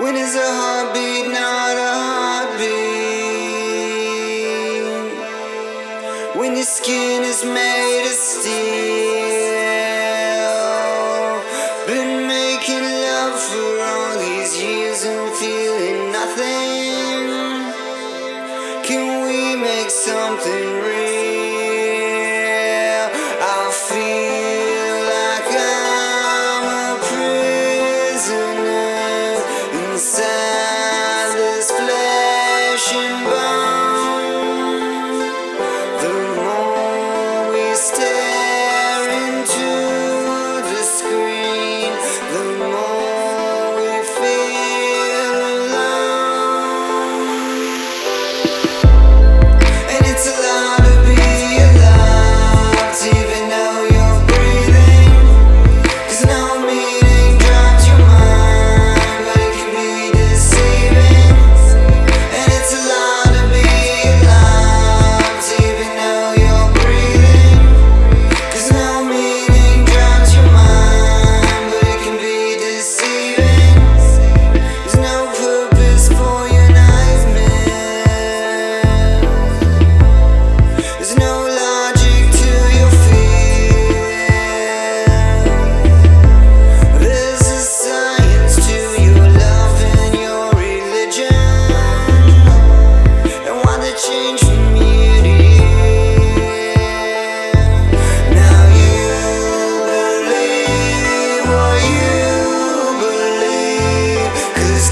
When is a heartbeat not a heartbeat? When your skin is made of steel. Been making love for all these years and feeling nothing. Can we make something real? I feel like I'm a prisoner inside this flesh and bone. The more we stare into the screen, the more we feel alone. And it's a lot to be alive, to even know you're breathing. 'Cause no meaning drops your mind, but it can be deceiving. And it's a lot to be alive, to even know you're breathing. 'Cause no meaning drops your mind, but it can be deceiving. There's no purpose for your nightmare. There's no logic to your fear. There's a science to your love and your religion, and why they change from year to year. Now you believe what you believe, 'cause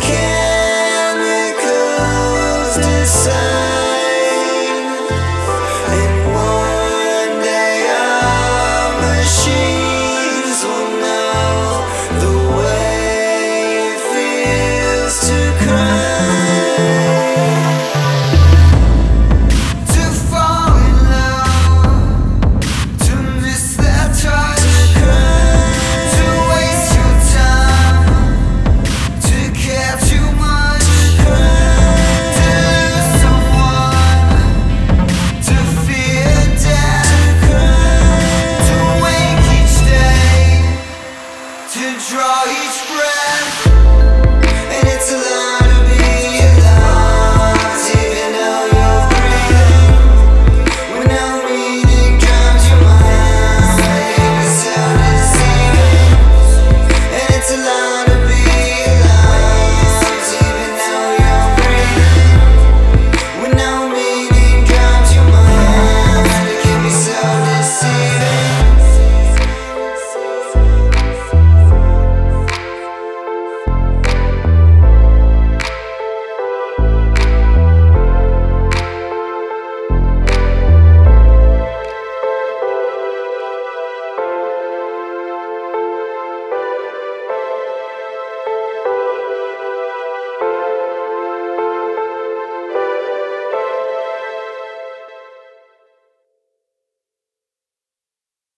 chemicals decide. And one day our machines will know the way it feels to